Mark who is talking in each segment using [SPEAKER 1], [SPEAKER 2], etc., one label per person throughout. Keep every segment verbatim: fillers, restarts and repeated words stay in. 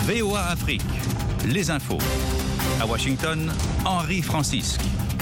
[SPEAKER 1] V O A Afrique, les infos. À Washington, Henri Francisque.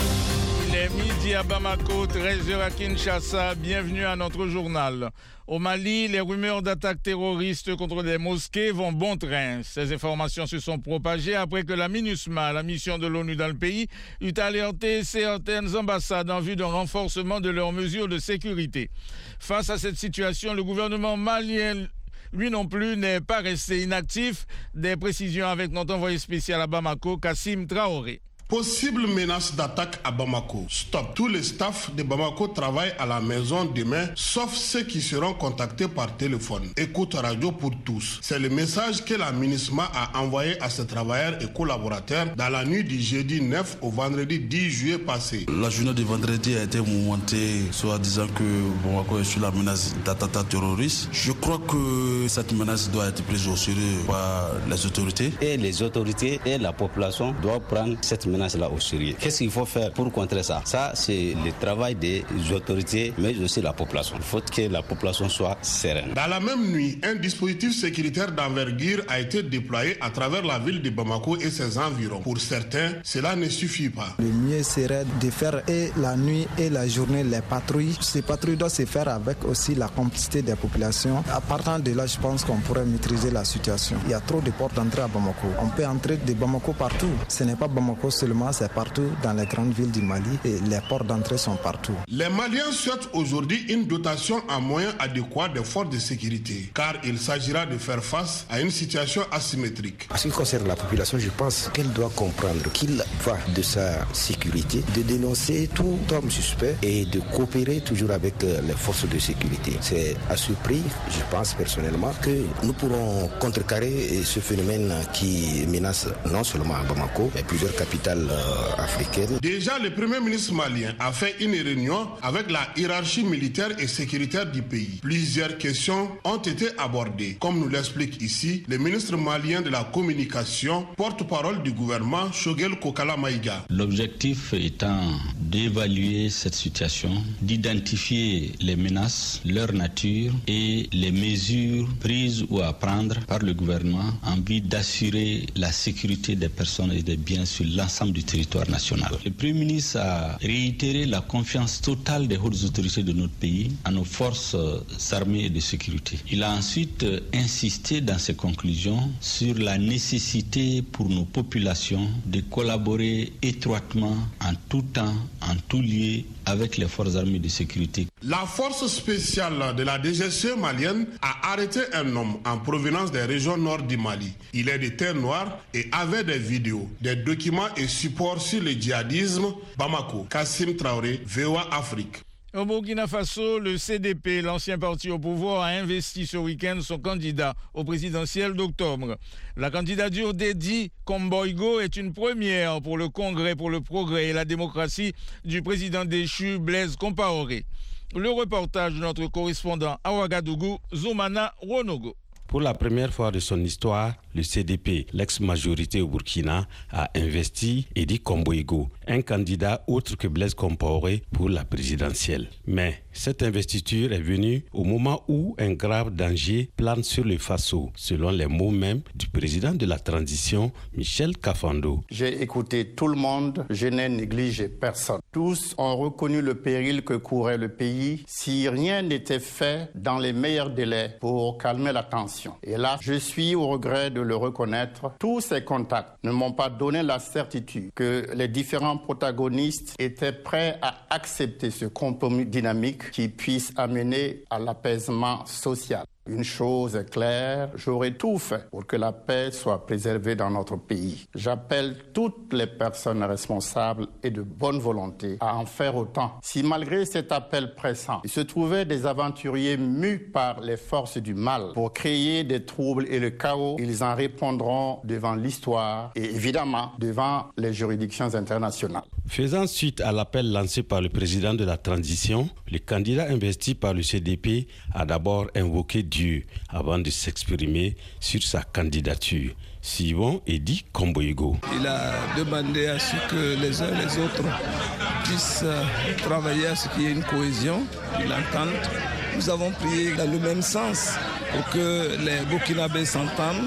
[SPEAKER 2] Il est midi à Bamako, treize heures à Kinshasa. Bienvenue à notre journal. Au Mali, les rumeurs d'attaques terroristes contre des mosquées vont bon train. Ces informations se sont propagées après que la MINUSMA, la mission de l'ONU dans le pays, eut alerté certaines ambassades en vue d'un renforcement de leurs mesures de sécurité. Face à cette situation, le gouvernement malien, lui non plus, n'est pas resté inactif. Des précisions avec notre envoyé spécial à Bamako, Kassim Traoré.
[SPEAKER 3] Possible menace d'attaque à Bamako. Stop. Tous les staffs de Bamako travaillent à la maison demain, sauf ceux qui seront contactés par téléphone. Écoute radio pour tous. C'est le message que la MINUSMA a envoyé à ses travailleurs et collaborateurs dans la nuit du jeudi neuf au vendredi dix juillet passé.
[SPEAKER 4] La journée de vendredi a été mouvementée, soit disant que Bamako est sous la menace d'attentat terroriste. Je crois que cette menace doit être prise au sérieux par les autorités.
[SPEAKER 5] Et les autorités et la population doivent prendre cette menace là au sérieux. Qu'est-ce qu'il faut faire pour contrer ça? Ça, c'est le travail des autorités, mais aussi la population. Il faut que la population soit sereine.
[SPEAKER 3] Dans la même nuit, un dispositif sécuritaire d'envergure a été déployé à travers la ville de Bamako et ses environs. Pour certains, cela ne suffit pas.
[SPEAKER 6] Le mieux serait de faire et la nuit et la journée les patrouilles. Ces patrouilles doivent se faire avec aussi la complicité des populations. À partir de là, je pense qu'on pourrait maîtriser la situation. Il y a trop de portes d'entrée à Bamako. On peut entrer de Bamako partout. Ce n'est pas Bamako seulement, c'est partout dans les grandes villes du Mali et les portes d'entrée sont partout.
[SPEAKER 3] Les Maliens souhaitent aujourd'hui une dotation en moyens adéquats des forces de sécurité, car il s'agira de faire face à une situation asymétrique.
[SPEAKER 7] En ce qui concerne la population, je pense qu'elle doit comprendre qu'il va de sa sécurité, de dénoncer tout homme suspect et de coopérer toujours avec les forces de sécurité. C'est à ce prix, je pense personnellement, que nous pourrons contrecarrer ce phénomène qui menace non seulement Bamako, mais plusieurs capitales africaine.
[SPEAKER 3] Déjà, le Premier ministre malien a fait une réunion avec la hiérarchie militaire et sécuritaire du pays. Plusieurs questions ont été abordées. Comme nous l'explique ici le ministre malien de la communication, porte-parole du gouvernement, Shogel Kokala Maïga.
[SPEAKER 8] L'objectif étant d'évaluer cette situation, d'identifier les menaces, leur nature et les mesures prises ou à prendre par le gouvernement en vue d'assurer la sécurité des personnes et des biens sur l'ensemble du territoire national. Le Premier ministre a réitéré la confiance totale des hautes autorités de notre pays à nos forces armées et de sécurité. Il a ensuite insisté dans ses conclusions sur la nécessité pour nos populations de collaborer étroitement en tout temps, en tout lieu avec les forces armées de sécurité.
[SPEAKER 3] La force spéciale de la D G C malienne a arrêté un homme en provenance des régions nord du Mali. Il est de teint noir et avait des vidéos, des documents et supports sur le djihadisme. Bamako, Kassim Traoré, V O A Afrique.
[SPEAKER 2] Au Burkina Faso, le C D P, l'ancien parti au pouvoir, a investi ce week-end son candidat au présidentiel d'octobre. La candidature d'Edi Komboigo est une première pour le Congrès pour le progrès et la démocratie du président déchu Blaise Compaoré. Le reportage de notre correspondant à Ouagadougou, Zoumana Ronogo.
[SPEAKER 9] Pour la première fois de son histoire, le C D P, l'ex-majorité au Burkina, a investi Edi Komboigo, un candidat autre que Blaise Compaoré pour la présidentielle. Mais cette investiture est venue au moment où un grave danger plane sur le Faso, selon les mots mêmes du président de la transition, Michel Kafando.
[SPEAKER 10] J'ai écouté tout le monde, je n'ai négligé personne. Tous ont reconnu le péril que courait le pays si rien n'était fait dans les meilleurs délais pour calmer la tension. Et là, je suis au regret de le reconnaître. Tous ces contacts ne m'ont pas donné la certitude que les différents protagonistes étaient prêts à accepter ce compromis dynamique qui puisse amener à l'apaisement social. Une chose est claire, j'aurai tout fait pour que la paix soit préservée dans notre pays. J'appelle toutes les personnes responsables et de bonne volonté à en faire autant. Si malgré cet appel pressant, il se trouvait des aventuriers mus par les forces du mal pour créer des troubles et le chaos, ils en répondront devant l'histoire et évidemment devant les juridictions internationales.
[SPEAKER 9] Faisant suite à l'appel lancé par le président de la transition, le candidat investi par le C D P a d'abord invoqué Dieu avant de s'exprimer sur sa candidature. Suivant Edi Komboigo.
[SPEAKER 11] Il a demandé à ce que les uns et les autres puissent travailler à ce qu'il y ait une cohésion, une entente. Nous avons prié dans le même sens pour que les Burkinabés s'entendent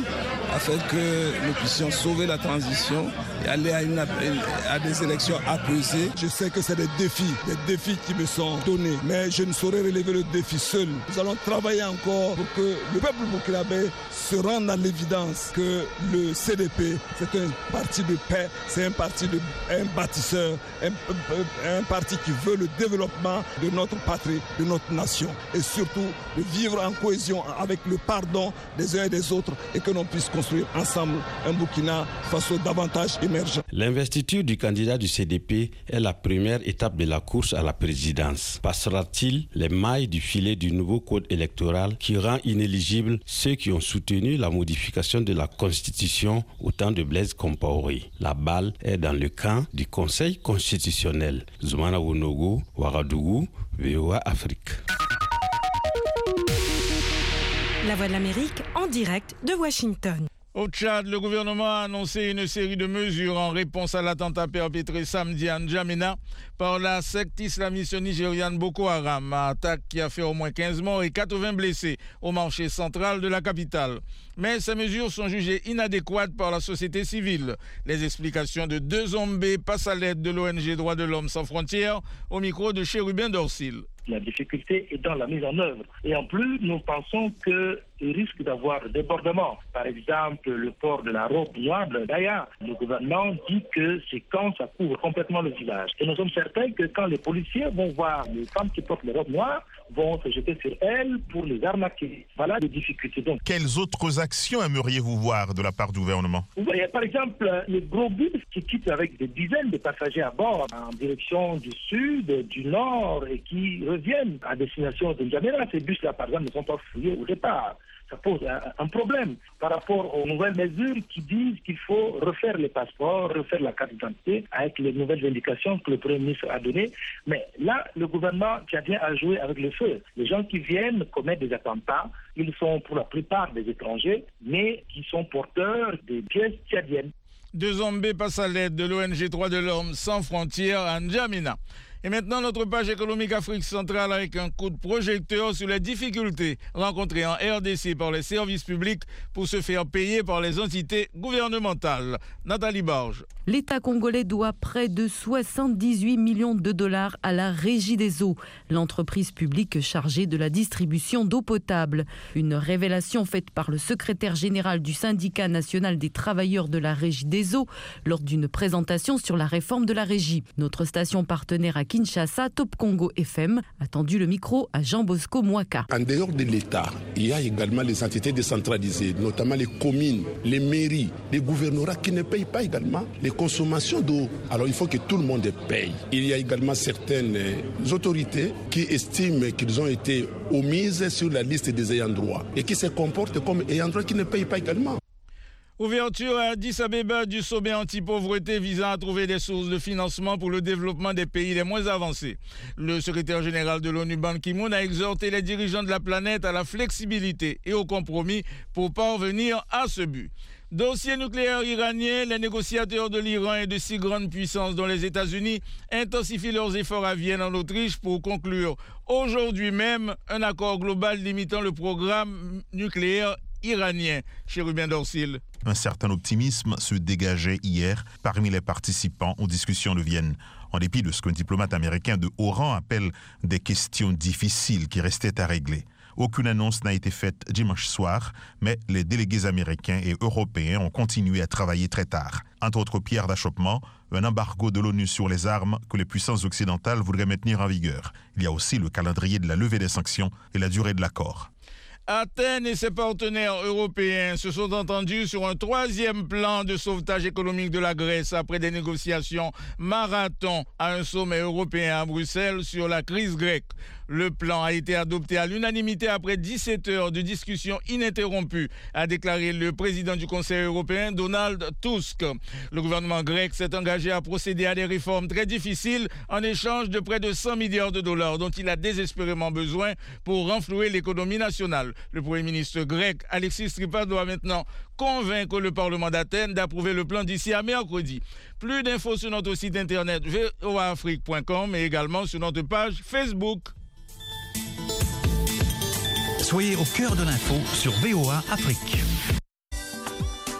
[SPEAKER 11] afin que nous puissions sauver la transition et aller à, une, à des élections apaisées.
[SPEAKER 12] Je sais que c'est des défis, des défis qui me sont donnés, mais je ne saurais relever le défi seul. Nous allons travailler encore pour que le peuple burkinabé se rende à l'évidence que le C D P, c'est un parti de paix, c'est un parti de un bâtisseur, un, un parti qui veut le développement de notre patrie, de notre nation, et surtout de vivre en cohésion avec le pardon des uns et des autres, et que l'on puisse construire ensemble un Burkina Faso davantage émergent.
[SPEAKER 9] L'investiture du candidat du C D P est la première étape de la course à la présidence. Passera-t-il les mailles du filet du nouveau code électoral qui rend inéligibles ceux qui ont soutenu la modification de la Constitution au temps de Blaise Compaoré? La balle est dans le camp du Conseil constitutionnel. Zoumana Wonogo, Ouagadougou, V O A Afrique.
[SPEAKER 13] La Voix de l'Amérique en direct de Washington.
[SPEAKER 2] Au Tchad, le gouvernement a annoncé une série de mesures en réponse à l'attentat perpétré samedi à N'Djamena par la secte islamiste nigériane Boko Haram, attaque qui a fait au moins quinze morts et quatre-vingts blessés au marché central de la capitale. Mais ces mesures sont jugées inadéquates par la société civile. Les explications de deux hommes passent à l'aide de l'O N G Droits de l'Homme sans frontières au micro de Chérubin Dorsil.
[SPEAKER 14] La difficulté est dans la mise en œuvre. Et en plus, nous pensons qu'il risque d'avoir des débordements. Par exemple, le port de la robe noire de Daya. Le gouvernement dit que c'est quand ça couvre complètement le visage. Et nous sommes certains que quand les policiers vont voir les femmes qui portent les robes noires, vont se jeter sur elles pour les arnaquer. Voilà les difficultés. Donc,
[SPEAKER 15] quelles autres actions aimeriez-vous voir de la part du gouvernement?
[SPEAKER 14] Vous voyez, par exemple, les gros bus qui quittent avec des dizaines de passagers à bord en direction du sud, du nord et qui reviennent à destination de N'Djamena. Ces bus-là, par exemple, ne sont pas fouillés au départ. Ça pose un, un problème par rapport aux nouvelles mesures qui disent qu'il faut refaire les passeports, refaire la carte d'identité avec les nouvelles indications que le Premier ministre a données. Mais là, le gouvernement tchadien a joué avec le feu. Les gens qui viennent commettre des attentats, ils sont pour la plupart des étrangers, mais qui sont porteurs des pièces tchadiennes.
[SPEAKER 2] Deux Zambés passent à l'aide de l'O N G Droits de l'Homme sans frontières à N'Djamena. Et maintenant, notre page économique Afrique centrale avec un coup de projecteur sur les difficultés rencontrées en R D C par les services publics pour se faire payer par les entités gouvernementales. Nathalie Barge.
[SPEAKER 16] L'État congolais doit près de soixante-dix-huit millions de dollars à la Régie des eaux, l'entreprise publique chargée de la distribution d'eau potable. Une révélation faite par le secrétaire général du syndicat national des travailleurs de la Régie des eaux lors d'une présentation sur la réforme de la Régie. Notre station partenaire à Kinshasa, Top Congo F M, a tendu le micro à Jean-Bosco Mouaka.
[SPEAKER 3] En dehors de l'État, il y a également les entités décentralisées, notamment les communes, les mairies, les gouvernorats qui ne payent pas également les consommations d'eau. Alors il faut que tout le monde paye. Il y a également certaines autorités qui estiment qu'ils ont été omises sur la liste des ayants droit et qui se comportent comme ayants droit qui ne payent pas également.
[SPEAKER 2] Ouverture à Addis Abeba du sommet anti-pauvreté visant à trouver des sources de financement pour le développement des pays les moins avancés. Le secrétaire général de l'ONU, Ban Ki-moon, a exhorté les dirigeants de la planète à la flexibilité et au compromis pour parvenir à ce but. Dossier nucléaire iranien, les négociateurs de l'Iran et de six grandes puissances dont les États-Unis intensifient leurs efforts à Vienne en Autriche pour conclure aujourd'hui même un accord global limitant le programme nucléaire iranien. Chérubin Dorsil.
[SPEAKER 15] Un certain optimisme se dégageait hier parmi les participants aux discussions de Vienne, en dépit de ce qu'un diplomate américain de haut rang appelle des questions difficiles qui restaient à régler. Aucune annonce n'a été faite dimanche soir, mais les délégués américains et européens ont continué à travailler très tard. Entre autres pierres d'achoppement, un embargo de l'ONU sur les armes que les puissances occidentales voudraient maintenir en vigueur. Il y a aussi le calendrier de la levée des sanctions et la durée de l'accord.
[SPEAKER 2] Athènes et ses partenaires européens se sont entendus sur un troisième plan de sauvetage économique de la Grèce après des négociations marathon à un sommet européen à Bruxelles sur la crise grecque. Le plan a été adopté à l'unanimité après dix-sept heures de discussion ininterrompue, a déclaré le président du Conseil européen, Donald Tusk. Le gouvernement grec s'est engagé à procéder à des réformes très difficiles en échange de près de cent milliards de dollars dont il a désespérément besoin pour renflouer l'économie nationale. Le Premier ministre grec, Alexis Tsipras, doit maintenant convaincre le Parlement d'Athènes d'approuver le plan d'ici à mercredi. Plus d'infos sur notre site internet v o a afrique point com et également sur notre page Facebook.
[SPEAKER 1] Soyez au cœur de l'info sur V O A Afrique.